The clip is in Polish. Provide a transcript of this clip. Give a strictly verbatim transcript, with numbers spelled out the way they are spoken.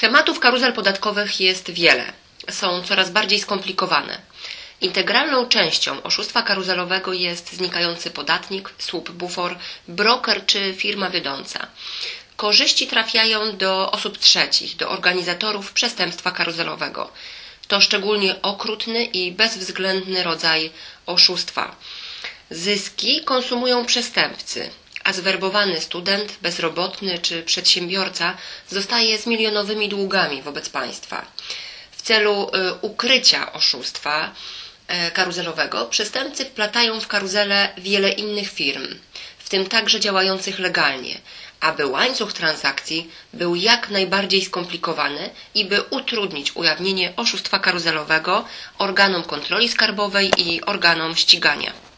Schematów karuzel podatkowych jest wiele. Są coraz bardziej skomplikowane. Integralną częścią oszustwa karuzelowego jest znikający podatnik, słup bufor, broker czy firma wiodąca. Korzyści trafiają do osób trzecich, do organizatorów przestępstwa karuzelowego. To szczególnie okrutny i bezwzględny rodzaj oszustwa. Zyski konsumują przestępcy, a zwerbowany student, bezrobotny czy przedsiębiorca zostaje z milionowymi długami wobec państwa. W celu ukrycia oszustwa karuzelowego przestępcy wplatają w karuzelę wiele innych firm, w tym także działających legalnie, aby łańcuch transakcji był jak najbardziej skomplikowany i by utrudnić ujawnienie oszustwa karuzelowego organom kontroli skarbowej i organom ścigania.